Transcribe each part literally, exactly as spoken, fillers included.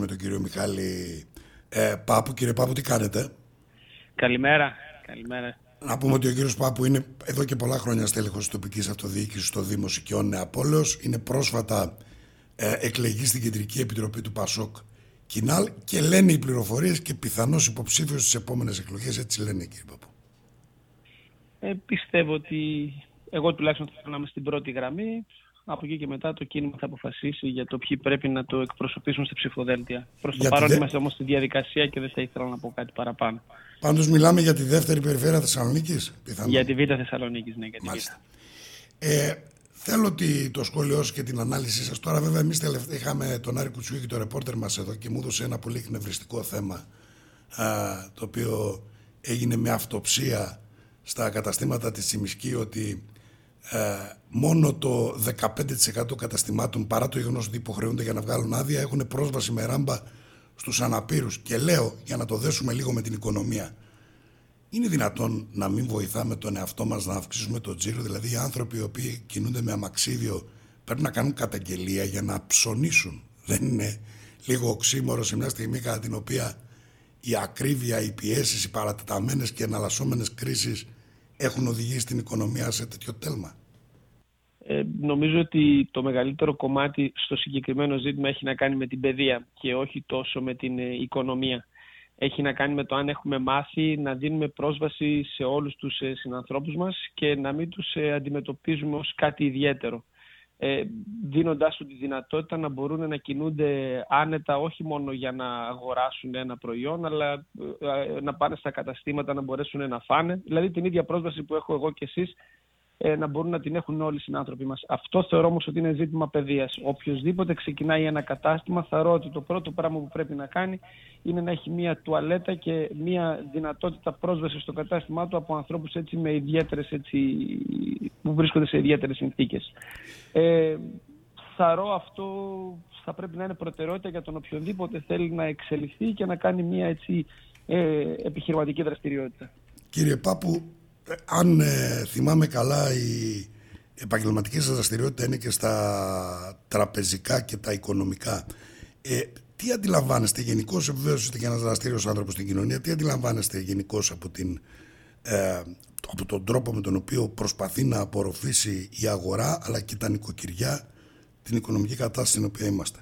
Με τον κύριο Μιχάλη ε, Πάπου. Κύριε Πάπου, τι κάνετε? Καλημέρα. Καλημέρα. Να πούμε ότι ο κύριος Πάπου είναι εδώ και πολλά χρόνια στέλεχος της τοπικής αυτοδιοίκησης στο Δήμο Σικιών Νεαπόλεως. Είναι πρόσφατα ε, εκλεγεί στην Κεντρική Επιτροπή του Πασόκ Κινάλ και λένε οι πληροφορίες και πιθανώς υποψήφιος στις επόμενες εκλογές. Έτσι λένε, κύριε Πάπου. Ε, πιστεύω ότι εγώ τουλάχιστον θα να είμαι στην πρώτη γραμμή. Από εκεί και μετά το κίνημα θα αποφασίσει για το ποιοι πρέπει να το εκπροσωπήσουν στα ψηφοδέλτια. Προς το παρόν δε... είμαστε όμως στη διαδικασία και δεν θα ήθελα να πω κάτι παραπάνω. Πάντως μιλάμε για τη δεύτερη περιφέρεια Θεσσαλονίκης, πιθανόν. Για τη Β' Θεσσαλονίκης, ναι. Για τη Μάλιστα. Ε, θέλω το σχόλιο σας και την ανάλυση σας. Τώρα βέβαια εμείς τελευταία είχαμε τον Άρη Κουτσιούκη, το ρεπόρτερ μας εδώ, και μου έδωσε ένα πολύ εκνευριστικό θέμα, α, το οποίο έγινε με αυτοψία στα καταστήματα της Τσιμισκή, ότι Ε, μόνο το δεκαπέντε τοις εκατό καταστημάτων, παρά το γεγονός ότι υποχρεούνται για να βγάλουν άδεια, έχουν πρόσβαση με ράμπα στους αναπήρους. Και λέω, για να το δέσουμε λίγο με την οικονομία, είναι δυνατόν να μην βοηθάμε τον εαυτό μας να αυξήσουμε το τζίρο? Δηλαδή οι άνθρωποι οι οποίοι κινούνται με αμαξίδιο πρέπει να κάνουν καταγγελία για να ψωνίσουν. Δεν είναι λίγο οξύμορο σε μια στιγμή κατά την οποία η ακρίβεια, οι πιέσεις, οι παρατεταμένες και εναλλασσόμενες κρίσεις έχουν οδηγήσει την οικονομία σε τέτοιο τέλμα? Ε, νομίζω ότι το μεγαλύτερο κομμάτι στο συγκεκριμένο ζήτημα έχει να κάνει με την παιδεία και όχι τόσο με την ε, οικονομία. Έχει να κάνει με το αν έχουμε μάθει να δίνουμε πρόσβαση σε όλους τους ε, συνανθρώπους μας και να μην τους ε, αντιμετωπίζουμε ως κάτι ιδιαίτερο. Ε, δίνοντάς τους τη δυνατότητα να μπορούν να κινούνται άνετα, όχι μόνο για να αγοράσουν ένα προϊόν, αλλά ε, να πάνε στα καταστήματα να μπορέσουν να φάνε. Δηλαδή την ίδια πρόσβαση που έχω εγώ και εσείς, ε, να μπορούν να την έχουν όλοι οι συνάνθρωποι μας. Αυτό θεωρώ όμως ότι είναι ζήτημα παιδείας. Οποιοςδήποτε ξεκινάει ένα κατάστημα, θεωρώ ότι το πρώτο πράγμα που πρέπει να κάνει είναι να έχει μία τουαλέτα και μία δυνατότητα πρόσβαση στο κατάστημά του από ανθρώπους έτσι, με ιδιαίτερες, έτσι, που βρίσκονται σε ιδιαίτερες συνθήκες. Ε, θεωρώ αυτό θα πρέπει να είναι προτεραιότητα για τον οποιονδήποτε θέλει να εξελιχθεί και να κάνει μία έτσι, ε, επιχειρηματική δραστηριότητα. Κύριε Πάπου, αν ε, θυμάμαι καλά, η επαγγελματική σας δραστηριότητα είναι και στα τραπεζικά και τα οικονομικά. Ε, τι αντιλαμβάνεστε γενικώς, βεβαίως είστε και ένας δραστήριος άνθρωπος στην κοινωνία, τι αντιλαμβάνεστε γενικώς από, την, ε, από τον τρόπο με τον οποίο προσπαθεί να απορροφήσει η αγορά αλλά και τα νοικοκυριά την οικονομική κατάσταση στην οποία είμαστε?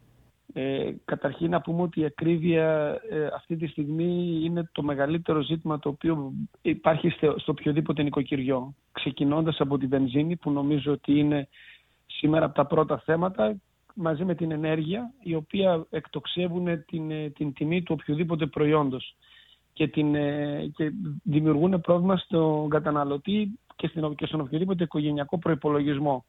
Ε, καταρχήν να πούμε ότι η ακρίβεια ε, αυτή τη στιγμή είναι το μεγαλύτερο ζήτημα το οποίο υπάρχει στο, στο οποιοδήποτε νοικοκυριό. Ξεκινώντας από τη βενζίνη, που νομίζω ότι είναι σήμερα από τα πρώτα θέματα, μαζί με την ενέργεια, η οποία εκτοξεύουν την, την τιμή του οποιοδήποτε προϊόντος και, την, και δημιουργούν πρόβλημα στον καταναλωτή και, στην, και στον οποιοδήποτε οικογενειακό προϋπολογισμό.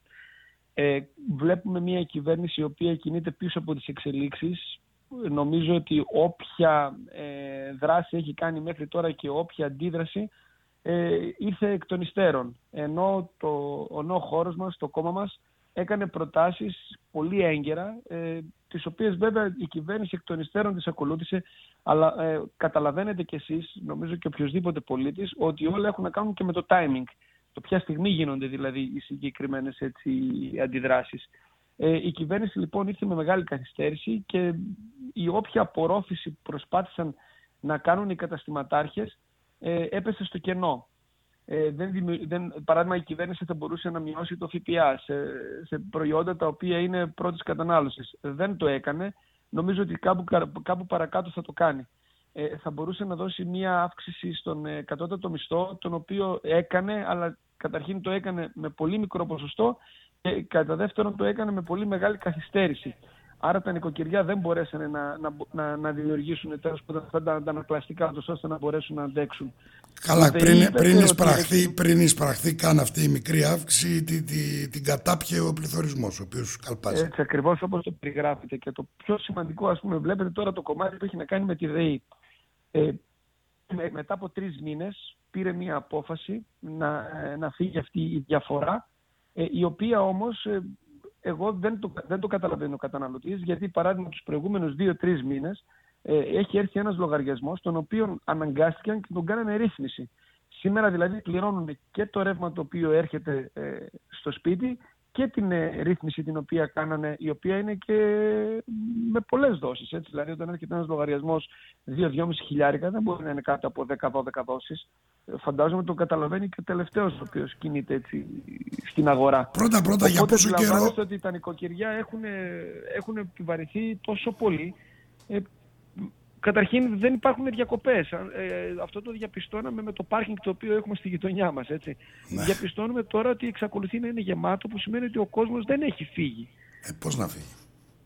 Ε, βλέπουμε μια κυβέρνηση η οποία κινείται πίσω από τις εξελίξεις. Νομίζω ότι όποια ε, δράση έχει κάνει μέχρι τώρα και όποια αντίδραση ε, ήρθε εκ των υστέρων. Ενώ το, ο χώρος μας, το κόμμα μας, έκανε προτάσεις πολύ έγκαιρα, ε, τις οποίες βέβαια η κυβέρνηση εκ των υστέρων τις ακολούθησε, αλλά ε, καταλαβαίνετε κι εσείς, νομίζω και οποιοσδήποτε πολίτης, ότι όλα έχουν να κάνουν και με το timing. Το ποια στιγμή γίνονται δηλαδή οι συγκεκριμένες έτσι, αντιδράσεις. Ε, η κυβέρνηση λοιπόν ήρθε με μεγάλη καθυστέρηση και η όποια απορρόφηση που προσπάθησαν να κάνουν οι καταστηματάρχες ε, έπεσε στο κενό. Ε, δεν δημιου... δεν... Παράδειγμα, η κυβέρνηση θα μπορούσε να μειώσει το ΦΠΑ σε, σε προϊόντα τα οποία είναι πρώτης κατανάλωσης. Δεν το έκανε. Νομίζω ότι κάπου, κάπου παρακάτω θα το κάνει. Ε, θα μπορούσε να δώσει μία αύξηση στον ε, κατώτατο μισθό, τον οποίο έκανε, αλλά καταρχήν το έκανε με πολύ μικρό ποσοστό και κατά δεύτερον το έκανε με πολύ μεγάλη καθυστέρηση. Άρα τα νοικοκυριά δεν μπορέσαν να, να, να, να δημιουργήσουν τέλος πάντων αυτά τα αντανακλαστικά τους ώστε να μπορέσουν να αντέξουν. Καλά, πριν, πριν, εισπραχθεί, ότι... πριν εισπραχθεί καν αυτή η μικρή αύξηση, τη, τη, την κατάπιε ο πληθωρισμός, ο οποίος καλπάζει. Έτσι ακριβώς όπως το περιγράφετε. Και το πιο σημαντικό, ας πούμε, βλέπετε τώρα το κομμάτι που έχει να κάνει με τη ΔΕΗ. Ε, με, μετά από τρεις μήνες πήρε μια απόφαση να, να φύγει αυτή η διαφορά, ε, η οποία όμως ε, εγώ δεν το, δεν το καταλαβαίνω ο καταναλωτής, γιατί παράδειγμα τους προηγούμενους δύο τρεις μήνες ε, έχει έρθει ένας λογαριασμός τον οποίο αναγκάστηκαν και τον κάνανε ρύθμιση. Σήμερα δηλαδή πληρώνουν και το ρεύμα το οποίο έρχεται ε, στο σπίτι και την ε, ρύθμιση την οποία κάνανε, η οποία είναι και με πολλές δόσεις. Έτσι. Δηλαδή, όταν έρχεται ένας λογαριασμός δύο με δυόμισι χιλιάρικα, δεν μπορεί να είναι κάτω από δέκα με δώδεκα δόσεις. Φαντάζομαι τον καταλαβαίνει και ο τελευταίος ο οποίος κινείται έτσι στην αγορά. Πρώτα πρώτα για πόσο καιρό. Οπότε ότι τα νοικοκυριά έχουν, έχουν επιβαρυνθεί τόσο πολύ. Ε, Καταρχήν δεν υπάρχουν διακοπές. Ε, αυτό το διαπιστώναμε με το πάρκινγκ το οποίο έχουμε στη γειτονιά μας. Έτσι. Ναι. Διαπιστώνουμε τώρα ότι εξακολουθεί να είναι γεμάτο, που σημαίνει ότι ο κόσμος δεν έχει φύγει. Ε, πώς να φύγει.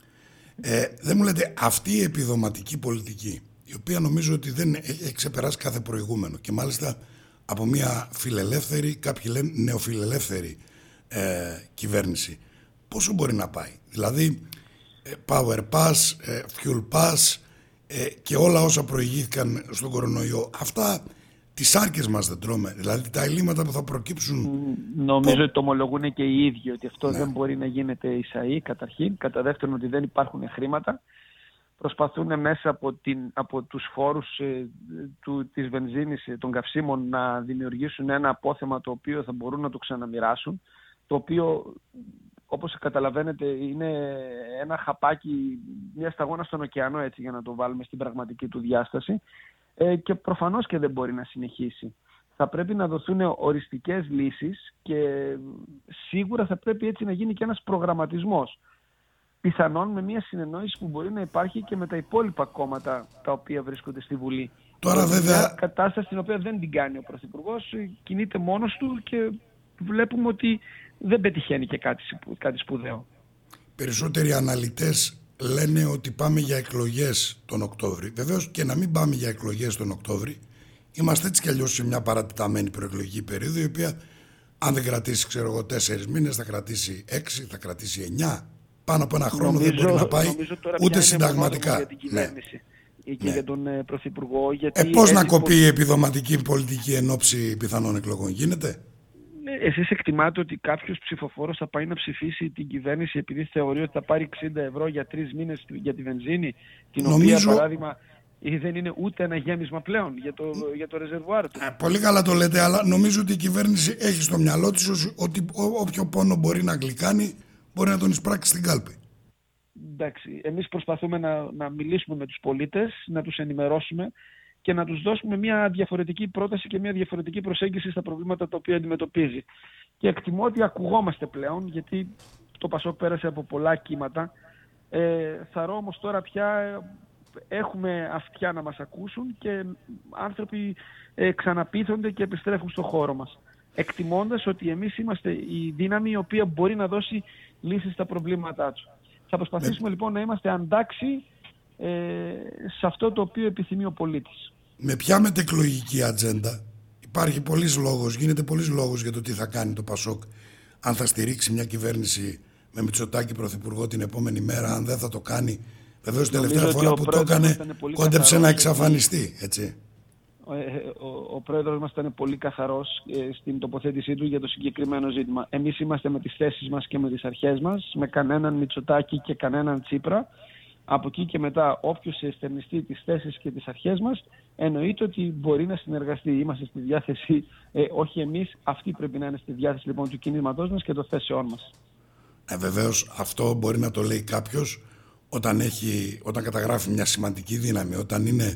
Ε, δεν μου λέτε, αυτή η επιδοματική πολιτική, η οποία νομίζω ότι δεν έχει ξεπεράσει κάθε προηγούμενο και μάλιστα από μια φιλελεύθερη, κάποιοι λένε νεοφιλελεύθερη ε, κυβέρνηση, πόσο μπορεί να πάει? Δηλαδή, ε, Power Pass, ε, Fuel Pass, Ε, και όλα όσα προηγήθηκαν στον κορονοϊό, αυτά τις άρκες μας δεν τρώμε? Δηλαδή τα ελλείμματα που θα προκύψουν. Νομίζω πο... ότι το ομολογούν και οι ίδιοι ότι αυτό ναι. δεν μπορεί να γίνεται ΙΣΑΗ καταρχήν. Κατά δεύτερον, ότι δεν υπάρχουν χρήματα. Προσπαθούν μέσα από, την, από τους φόρους ε, του, της βενζίνης, των καυσίμων, να δημιουργήσουν ένα απόθεμα το οποίο θα μπορούν να το ξαναμοιράσουν, το οποίο, όπως καταλαβαίνετε, είναι ένα χαπάκι, μια σταγόνα στον ωκεανό, έτσι, για να το βάλουμε στην πραγματική του διάσταση, ε, και προφανώς και δεν μπορεί να συνεχίσει. Θα πρέπει να δοθούν οριστικές λύσεις και σίγουρα θα πρέπει έτσι να γίνει και ένας προγραμματισμός. Πιθανόν με μια συνεννόηση που μπορεί να υπάρχει και με τα υπόλοιπα κόμματα τα οποία βρίσκονται στη Βουλή. Τώρα βέβαια... Μια κατάσταση την οποία δεν την κάνει ο Πρωθυπουργός, κινείται μόνος του και βλέπουμε ότι δεν πετυχαίνει και κάτι, κάτι σπουδαίο. Περισσότεροι αναλυτές λένε ότι πάμε για εκλογές τον Οκτώβρη. Βεβαίως και να μην πάμε για εκλογές τον Οκτώβρη, είμαστε έτσι κι αλλιώς σε μια παρατεταμένη προεκλογική περίοδο, η οποία αν δεν κρατήσει, ξέρω εγώ, τέσσερις μήνες, θα κρατήσει έξι, θα κρατήσει εννιά. Πάνω από ένα χρόνο νομίζω, δεν μπορεί να πάει ούτε συνταγματικά. Για την κυβέρνηση ναι. και ναι. για τον ε, Πρωθυπουργό. Γιατί ε, πώς να κοπεί η επιδοματική πολιτική εν ώψη πιθανών εκλογών? Γίνεται? Εσείς εκτιμάτε ότι κάποιος ψηφοφόρος θα πάει να ψηφίσει την κυβέρνηση επειδή θεωρεί ότι θα πάρει εξήντα ευρώ για τρεις μήνες για τη βενζίνη, την Νομίζω... οποία, παράδειγμα, δεν είναι ούτε ένα γέμισμα πλέον για το, για το ρεζερβουάρ του. Ε, πολύ καλά το λέτε, αλλά νομίζω ότι η κυβέρνηση έχει στο μυαλό της ότι όποιο πόνο μπορεί να γλυκάνει μπορεί να τον εισπράξει στην κάλπη. Εντάξει, εμείς προσπαθούμε να, να μιλήσουμε με τους πολίτες, να τους ενημερώσουμε και να τους δώσουμε μια διαφορετική πρόταση και μια διαφορετική προσέγγιση στα προβλήματα τα οποία αντιμετωπίζει. Και εκτιμώ ότι ακουγόμαστε πλέον, γιατί το Πασόκ πέρασε από πολλά κύματα. Ε, θαρώ όμως τώρα πια έχουμε αυτιά να μας ακούσουν και άνθρωποι ε, ξαναπείθονται και επιστρέφουν στο χώρο μας. Εκτιμώντας ότι εμείς είμαστε η δύναμη η οποία μπορεί να δώσει λύσεις στα προβλήματά του. Θα προσπαθήσουμε ναι. λοιπόν να είμαστε αντάξιοι ε, σε αυτό το οποίο επιθυμεί ο πολίτης. Με ποια μετεκλογική ατζέντα? Υπάρχει πολλής λόγος, γίνεται πολλής λόγος για το τι θα κάνει το Πασόκ, αν θα στηρίξει μια κυβέρνηση με Μητσοτάκη πρωθυπουργό την επόμενη μέρα, αν δεν θα το κάνει. Βεβαίως την τελευταία φορά που το έκανε κόντεψε να εξαφανιστεί, έτσι. Ο, ο, ο πρόεδρος μας ήταν πολύ καθαρός ε, στην τοποθέτησή του για το συγκεκριμένο ζήτημα. Εμείς είμαστε με τις θέσεις μας και με τις αρχές μας, με κανέναν Μητσοτάκη και κανέναν Τσίπρα. Από εκεί και μετά, όποιος εστερνιστεί τις θέσεις και τις αρχές μας, εννοείται ότι μπορεί να συνεργαστεί. Είμαστε στη διάθεση, ε, όχι εμείς, αυτοί πρέπει να είναι στη διάθεση λοιπόν του κινήματός μας και των θέσεών μας. Ε, βεβαίως αυτό μπορεί να το λέει κάποιος όταν, έχει, όταν καταγράφει μια σημαντική δύναμη, όταν είναι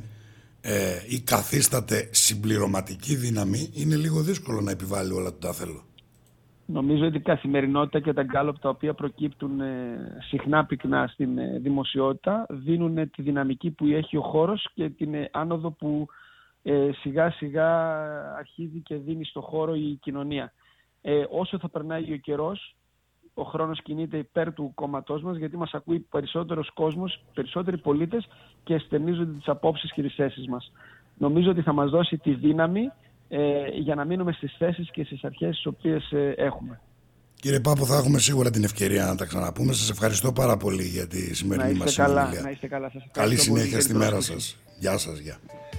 ε, ή καθίσταται συμπληρωματική δύναμη, είναι λίγο δύσκολο να επιβάλλει όλα του τα θέλω. Νομίζω ότι η καθημερινότητα και τα γκάλωπ τα οποία προκύπτουν ε, συχνά πυκνά στην ε, δημοσιότητα δίνουν ε, τη δυναμική που έχει ο χώρος και την ε, άνοδο που ε, σιγά σιγά αρχίζει και δίνει στο χώρο η κοινωνία. Ε, όσο θα περνάει ο καιρός, ο χρόνος κινείται υπέρ του κόμματός μας, γιατί μας ακούει περισσότερος κόσμος, περισσότεροι πολίτες και εστερνίζονται τις απόψεις και τις θέσεις μας. Νομίζω ότι θα μας δώσει τη δύναμη ε, για να μείνουμε στις θέσεις και στις αρχές τις οποίες ε, έχουμε. Κύριε Πάπο, θα έχουμε σίγουρα την ευκαιρία να τα ξαναπούμε. Σας ευχαριστώ πάρα πολύ για τη σημερινή μας συνομιλία. Να είστε καλά. Σας Καλή συνέχεια στη μέρα σας. Γεια σας. Γεια.